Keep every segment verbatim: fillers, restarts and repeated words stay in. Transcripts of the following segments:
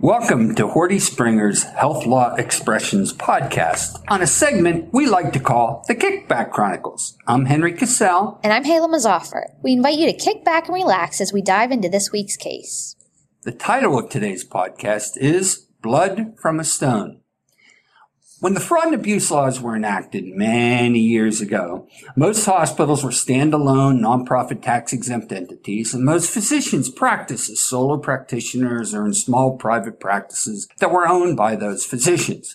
Welcome to Horty Springer's Health Law Expressions podcast on a segment we like to call the Kickback Chronicles. I'm Henry Cassell. And I'm Hayla Mazaffer. We invite you to kick back and relax as we dive into this week's case. The title of today's podcast is Blood from a Stone. When the fraud and abuse laws were enacted many years ago, most hospitals were standalone, nonprofit tax-exempt entities, and most physicians practiced as solo practitioners or in small private practices that were owned by those physicians.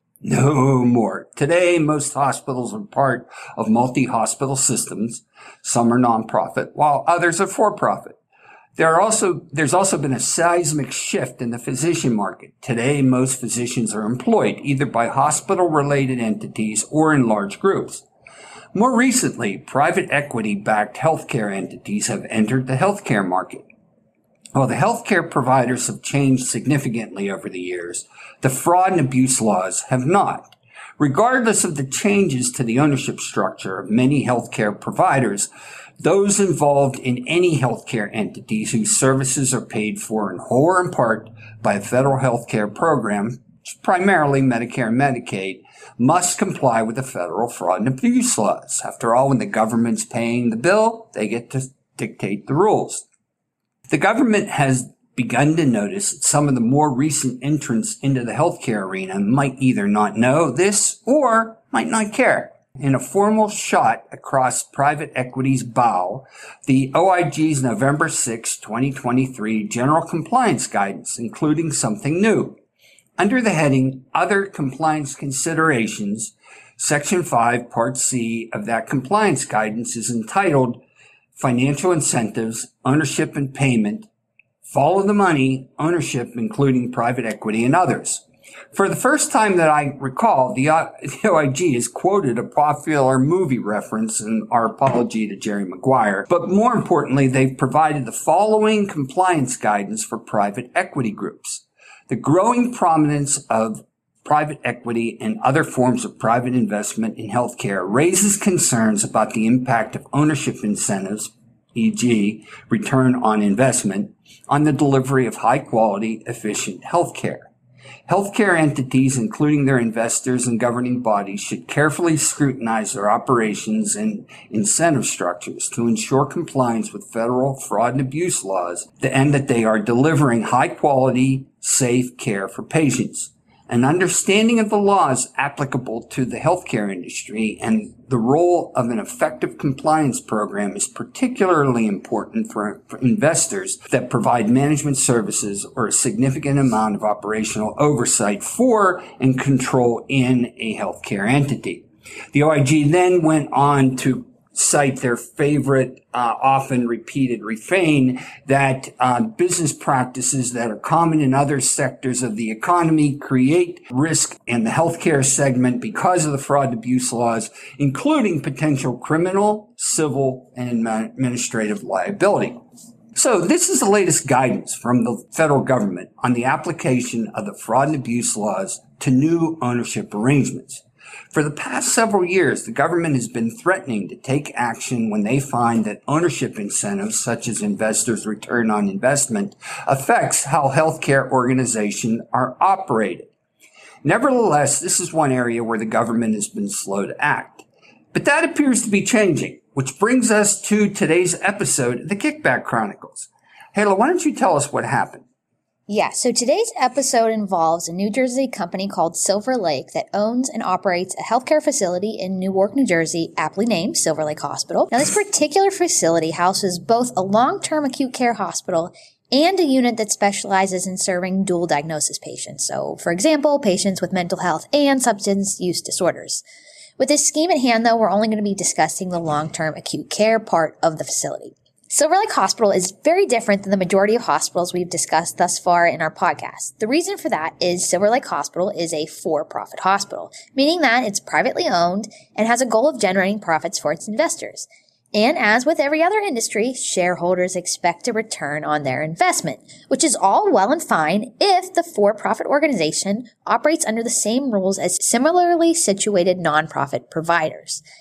No more. Today, most hospitals are part of multi-hospital systems. Some are nonprofit, while others are for-profit. There are also, there's also been a seismic shift in the physician market. Today, most physicians are employed either by hospital-related entities or in large groups. More recently, private equity-backed healthcare entities have entered the healthcare market. While the healthcare providers have changed significantly over the years, the fraud and abuse laws have not. Regardless of the changes to the ownership structure of many healthcare providers, those involved in any healthcare entities whose services are paid for in whole or in part by a federal healthcare program, primarily Medicare and Medicaid, must comply with the federal fraud and abuse laws. After all, when the government's paying the bill, they get to dictate the rules. The government has begun to notice that some of the more recent entrants into the healthcare arena might either not know this or might not care. In a formal shot across private equity's bow, the O I G's November sixth, twenty twenty-three General Compliance Guidance, including something new. Under the heading Other Compliance Considerations, Section five, Part C of that compliance guidance is entitled Financial Incentives, Ownership and Payment, Follow the Money, Ownership, including private equity and others. For the first time that I recall, the O I G has quoted a popular movie reference, and our apology to Jerry Maguire. But more importantly, they've provided the following compliance guidance for private equity groups. The growing prominence of private equity and other forms of private investment in healthcare raises concerns about the impact of ownership incentives, for example, return on investment, on the delivery of high-quality, efficient healthcare. Healthcare entities, including their investors and governing bodies, should carefully scrutinize their operations and incentive structures to ensure compliance with federal fraud and abuse laws and that they are delivering high-quality, safe care for patients. An understanding of the laws applicable to the healthcare industry and the role of an effective compliance program is particularly important for, for investors that provide management services or a significant amount of operational oversight for and control in a healthcare entity. The O I G then went on to cite their favorite, uh, often repeated refrain that uh, business practices that are common in other sectors of the economy create risk in the healthcare segment because of the fraud and abuse laws, including potential criminal, civil, and administrative liability. So this is the latest guidance from the federal government on the application of the fraud and abuse laws to new ownership arrangements. For the past several years, the government has been threatening to take action when they find that ownership incentives, such as investors' return on investment, affects how healthcare organizations are operated. Nevertheless, this is one area where the government has been slow to act. But that appears to be changing, which brings us to today's episode of the Kickback Chronicles. Hayla, why don't you tell us what happened? Yeah, so today's episode involves a New Jersey company called Silver Lake that owns and operates a healthcare facility in Newark, New Jersey, aptly named Silver Lake Hospital. Now, this particular facility houses both a long-term acute care hospital and a unit that specializes in serving dual diagnosis patients. So, for example, patients with mental health and substance use disorders. With this scheme at hand, though, we're only going to be discussing the long-term acute care part of the facility. Silver Lake Hospital is very different than the majority of hospitals we've discussed thus far in our podcast. The reason for that is Silver Lake Hospital is a for-profit hospital, meaning that it's privately owned and has a goal of generating profits for its investors. And as with every other industry, shareholders expect a return on their investment, which is all well and fine if the for-profit organization operates under the same rules as similarly situated nonprofit providers.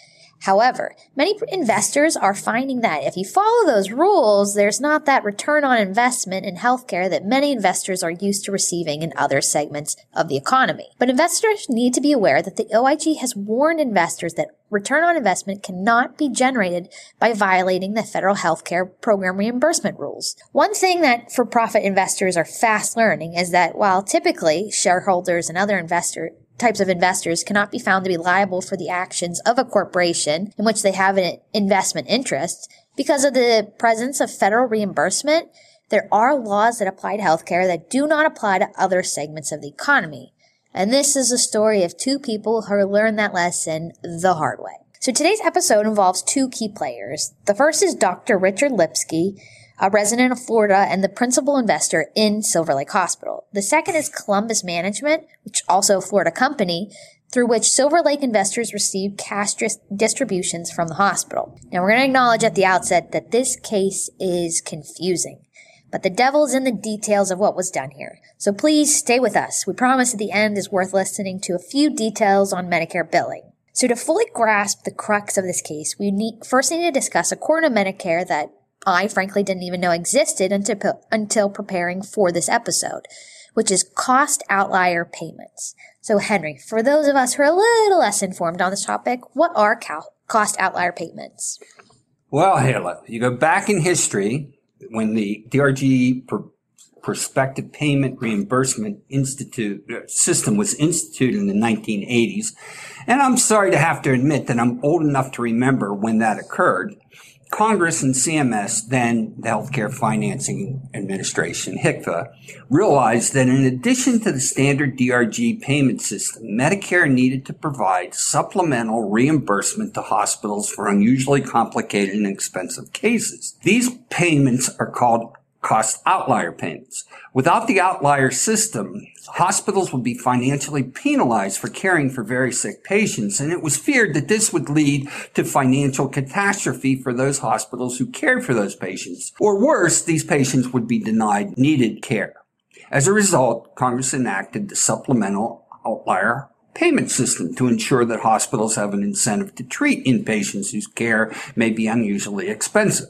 However, many investors are finding that if you follow those rules, there's not that return on investment in healthcare that many investors are used to receiving in other segments of the economy. But investors need to be aware that the O I G has warned investors that return on investment cannot be generated by violating the federal healthcare program reimbursement rules. One thing that for-profit investors are fast learning is that while typically shareholders and other investor types of investors cannot be found to be liable for the actions of a corporation in which they have an investment interest, because of the presence of federal reimbursement, there are laws that apply to healthcare that do not apply to other segments of the economy. And this is a story of two people who learned that lesson the hard way. So today's episode involves two key players. The first is Doctor Richard Lipsky, a resident of Florida and the principal investor in Silver Lake Hospital. The second is Columbus Management, which also a Florida company, through which Silver Lake investors received cash dis- distributions from the hospital. Now, we're going to acknowledge at the outset that this case is confusing, but the devil's in the details of what was done here. So please stay with us. We promise at the end is worth listening to a few details on Medicare billing. So to fully grasp the crux of this case, we need, first need to discuss a corner of Medicare that I frankly didn't even know existed until, until preparing for this episode, which is cost outlier payments. So Henry, for those of us who are a little less informed on this topic, what are cal- cost outlier payments? Well, Hala, you go back in history when the D R G per- Prospective Payment Reimbursement Institute uh, system was instituted in the nineteen eighties. And I'm sorry to have to admit that I'm old enough to remember when that occurred. Congress and C M S, then the Healthcare Financing Administration, H C F A, realized that in addition to the standard D R G payment system, Medicare needed to provide supplemental reimbursement to hospitals for unusually complicated and expensive cases. These payments are called cost outlier payments. Without the outlier system, hospitals would be financially penalized for caring for very sick patients, and it was feared that this would lead to financial catastrophe for those hospitals who cared for those patients. Or worse, these patients would be denied needed care. As a result, Congress enacted the supplemental outlier payment system to ensure that hospitals have an incentive to treat inpatients whose care may be unusually expensive.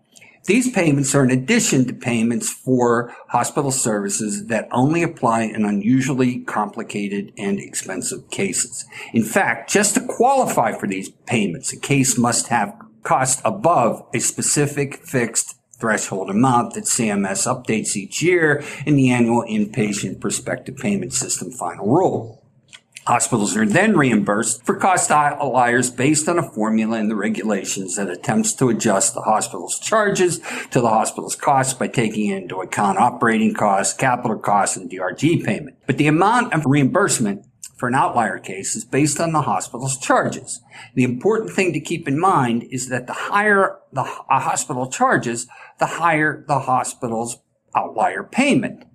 These payments are in addition to payments for hospital services that only apply in unusually complicated and expensive cases. In fact, just to qualify for these payments, a case must have cost above a specific fixed threshold amount that C M S updates each year in the annual inpatient prospective payment system final rule. Hospitals are then reimbursed for cost outliers based on a formula in the regulations that attempts to adjust the hospital's charges to the hospital's costs by taking into account operating costs, capital costs, and D R G payment. But the amount of reimbursement for an outlier case is based on the hospital's charges. The important thing to keep in mind is that the higher the a hospital charges, the higher the hospital's outlier payment.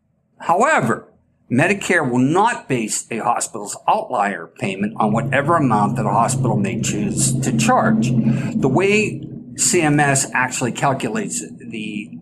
However, Medicare will not base a hospital's outlier payment on whatever amount that a hospital may choose to charge. The way C M S actually calculates the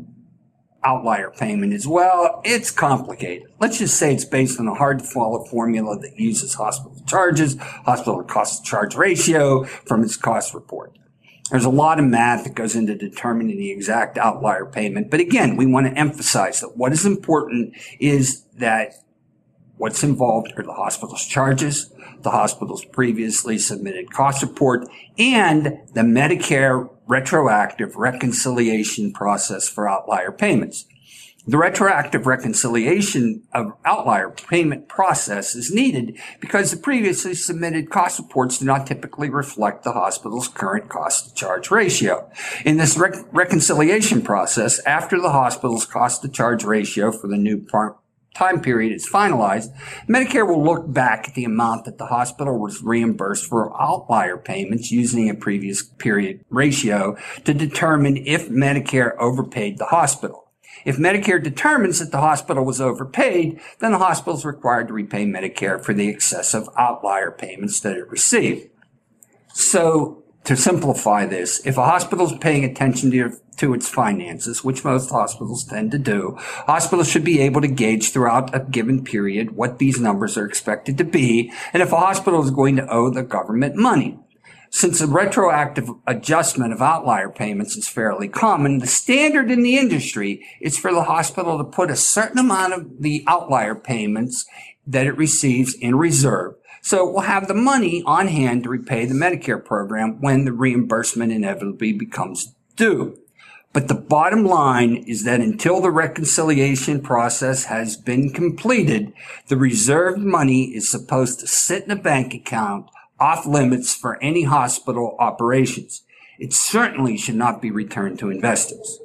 outlier payment is, well, it's complicated. Let's just say it's based on a hard-to-follow formula that uses hospital charges, hospital cost-to-charge ratio from its cost report. There's a lot of math that goes into determining the exact outlier payment. But again, we want to emphasize that what is important is that what's involved are the hospital's charges, the hospital's previously submitted cost report, and the Medicare retroactive reconciliation process for outlier payments. The retroactive reconciliation of outlier payment process is needed because the previously submitted cost reports do not typically reflect the hospital's current cost-to-charge ratio. In this rec- reconciliation process, after the hospital's cost-to-charge ratio for the new par- time period is finalized, Medicare will look back at the amount that the hospital was reimbursed for outlier payments using a previous period ratio to determine if Medicare overpaid the hospital. If Medicare determines that the hospital was overpaid, then the hospital is required to repay Medicare for the excessive outlier payments that it received. So, to simplify this, if a hospital is paying attention to, to its finances, which most hospitals tend to do, hospitals should be able to gauge throughout a given period what these numbers are expected to be, and if a hospital is going to owe the government money. Since the retroactive adjustment of outlier payments is fairly common, the standard in the industry is for the hospital to put a certain amount of the outlier payments that it receives in reserve. So it will have the money on hand to repay the Medicare program when the reimbursement inevitably becomes due. But the bottom line is that until the reconciliation process has been completed, the reserved money is supposed to sit in a bank account off limits for any hospital operations. It certainly should not be returned to investors.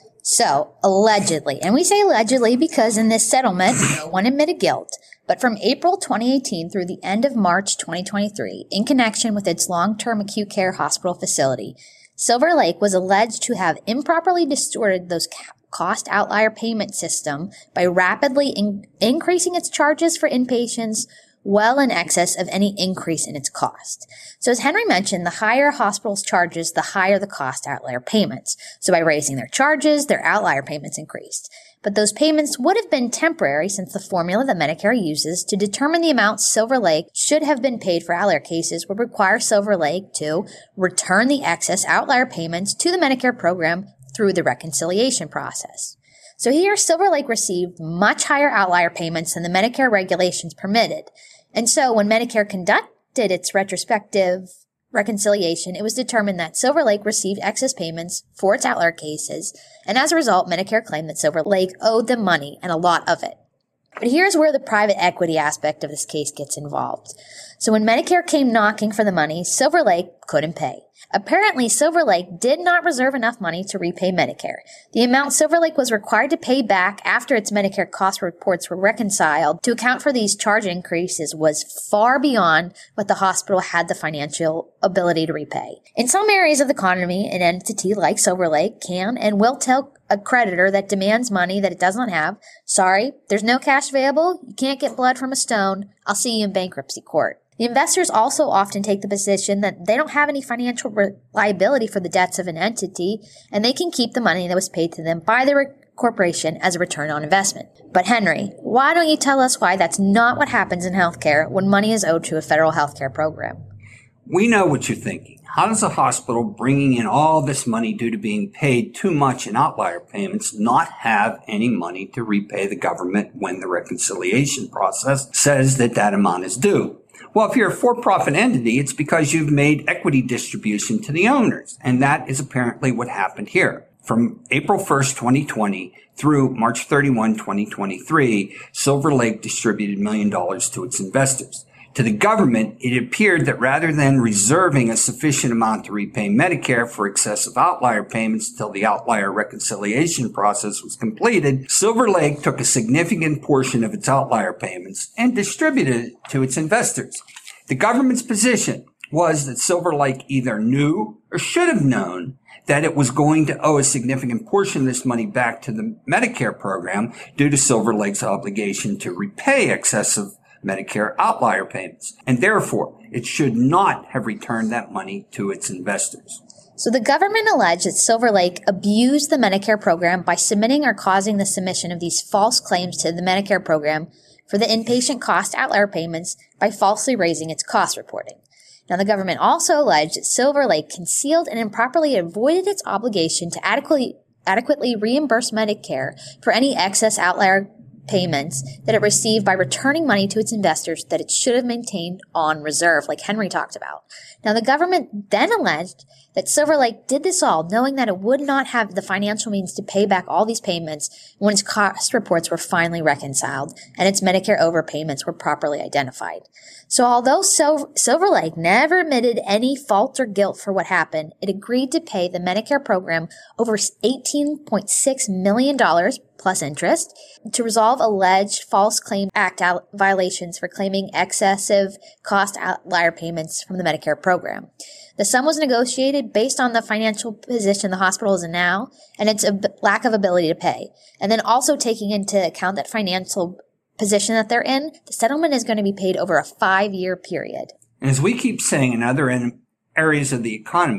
So, allegedly, and we say allegedly because in this settlement, no one admitted guilt, but from April twenty eighteen through the end of March twenty twenty-three, in connection with its long-term acute care hospital facility, Silver Lake was alleged to have improperly distorted those cost outlier payment system by rapidly in- increasing its charges for inpatients well in excess of any increase in its cost. So as Henry mentioned, the higher hospitals' charges, the higher the cost outlier payments. So by raising their charges, their outlier payments increased. But those payments would have been temporary since the formula that Medicare uses to determine the amount Silver Lake should have been paid for outlier cases would require Silver Lake to return the excess outlier payments to the Medicare program through the reconciliation process. So here, Silver Lake received much higher outlier payments than the Medicare regulations permitted. And so when Medicare conducted its retrospective reconciliation, it was determined that Silver Lake received excess payments for its outlier cases, and as a result, Medicare claimed that Silver Lake owed them money, and a lot of it. But here's where the private equity aspect of this case gets involved. So when Medicare came knocking for the money, Silver Lake couldn't pay. Apparently, Silver Lake did not reserve enough money to repay Medicare. The amount Silver Lake was required to pay back after its Medicare cost reports were reconciled to account for these charge increases was far beyond what the hospital had the financial ability to repay. In some areas of the economy, an entity like Silver Lake can and will tell a creditor that demands money that it does not have, sorry, there's no cash available, you can't get blood from a stone, I'll see you in bankruptcy court. The investors also often take the position that they don't have any financial liability for the debts of an entity, and they can keep the money that was paid to them by the re- corporation as a return on investment. But Henry, why don't you tell us why that's not what happens in healthcare when money is owed to a federal healthcare program? We know what you're thinking. How does a hospital bringing in all this money due to being paid too much in outlier payments not have any money to repay the government when the reconciliation process says that that amount is due? Well, if you're a for-profit entity, it's because you've made equity distribution to the owners, and that is apparently what happened here. From April first, twenty twenty through March thirty-first, twenty twenty-three, Silver Lake distributed a million dollars to its investors. To the government, it appeared that rather than reserving a sufficient amount to repay Medicare for excessive outlier payments until the outlier reconciliation process was completed, Silver Lake took a significant portion of its outlier payments and distributed it to its investors. The government's position was that Silver Lake either knew or should have known that it was going to owe a significant portion of this money back to the Medicare program due to Silver Lake's obligation to repay excessive Medicare outlier payments, and therefore it should not have returned that money to its investors. So the government alleged that Silver Lake abused the Medicare program by submitting or causing the submission of these false claims to the Medicare program for the inpatient cost outlier payments by falsely raising its cost reporting. Now, the government also alleged that Silver Lake concealed and improperly avoided its obligation to adequately, adequately reimburse Medicare for any excess outlier payments that it received by returning money to its investors that it should have maintained on reserve, like Henry talked about. Now, the government then alleged that Silver Lake did this all knowing that it would not have the financial means to pay back all these payments when its cost reports were finally reconciled and its Medicare overpayments were properly identified. So although Sil- Silver Lake never admitted any fault or guilt for what happened, it agreed to pay the Medicare program over eighteen point six million dollars plus interest to resolve alleged False Claims Act out- violations for claiming excessive cost outlier payments from the Medicare program. The sum was negotiated based on the financial position the hospital is in now and its ab- lack of ability to pay. And then also taking into account that financial position that they're in, the settlement is going to be paid over a five-year period. And as we keep saying in other in- areas of the economy,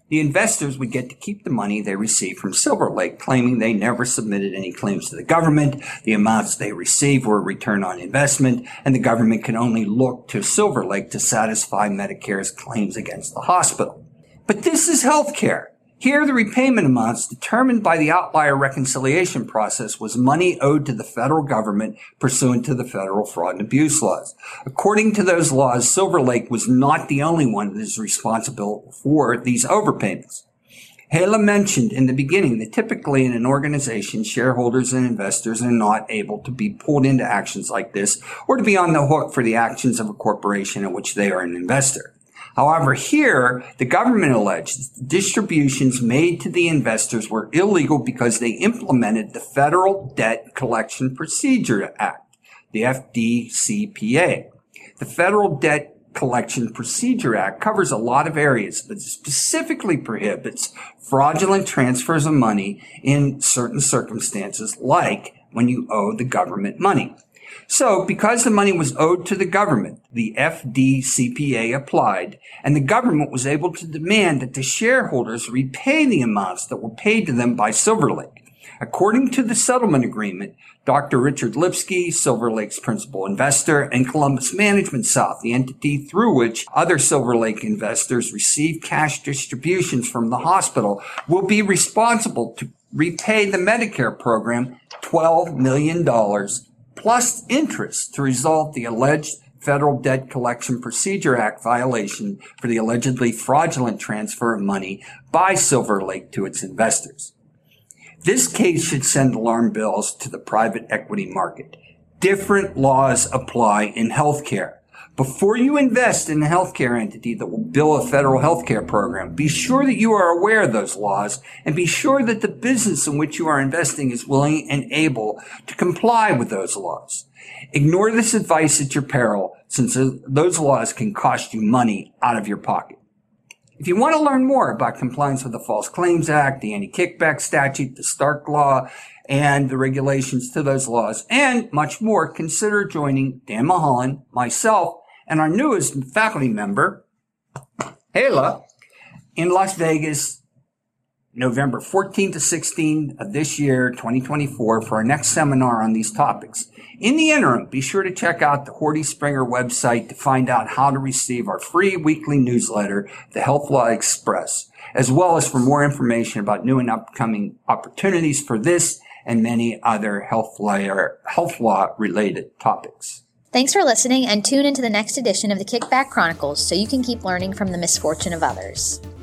The investors would get to keep the money they received from Silver Lake, claiming they never submitted any claims to the government. The amounts they received were a return on investment, and the government can only look to Silver Lake to satisfy Medicare's claims against the hospital. But this is healthcare. Here, the repayment amounts determined by the outlier reconciliation process was money owed to the federal government pursuant to the federal fraud and abuse laws. According to those laws, Silver Lake was not the only one that is responsible for these overpayments. Hala mentioned in the beginning that typically in an organization, shareholders and investors are not able to be pulled into actions like this or to be on the hook for the actions of a corporation in which they are an investor. However, here, the government alleged distributions made to the investors were illegal because they implemented the Federal Debt Collection Procedure Act, the F D C P A. The Federal Debt Collection Procedure Act covers a lot of areas, but specifically prohibits fraudulent transfers of money in certain circumstances, like when you owe the government money. So, because the money was owed to the government, the F D C P A applied, and the government was able to demand that the shareholders repay the amounts that were paid to them by Silver Lake. According to the settlement agreement, Doctor Richard Lipsky, Silver Lake's principal investor, and Columbus Management South, the entity through which other Silver Lake investors receive cash distributions from the hospital, will be responsible to repay the Medicare program twelve million dollars plus interest to resolve the alleged Federal Debt Collection Procedure Act violation for the allegedly fraudulent transfer of money by Silver Lake to its investors. This case should send alarm bells to the private equity market. Different laws apply in healthcare. Before you invest in a healthcare entity that will bill a federal healthcare program, be sure that you are aware of those laws and be sure that the business in which you are investing is willing and able to comply with those laws. Ignore this advice at your peril, since those laws can cost you money out of your pocket. If you want to learn more about compliance with the False Claims Act, the Anti-Kickback Statute, the Stark Law, and the regulations to those laws, and much more, consider joining Dan Mulholland, myself, and our newest faculty member, Hala, in Las Vegas, November fourteenth to sixteenth of this year, twenty twenty-four, for our next seminar on these topics. In the interim, be sure to check out the Horty Springer website to find out how to receive our free weekly newsletter, the Health Law Express, as well as for more information about new and upcoming opportunities for this and many other health law, health law related topics. Thanks for listening, and tune into the next edition of the Kickback Chronicles so you can keep learning from the misfortune of others.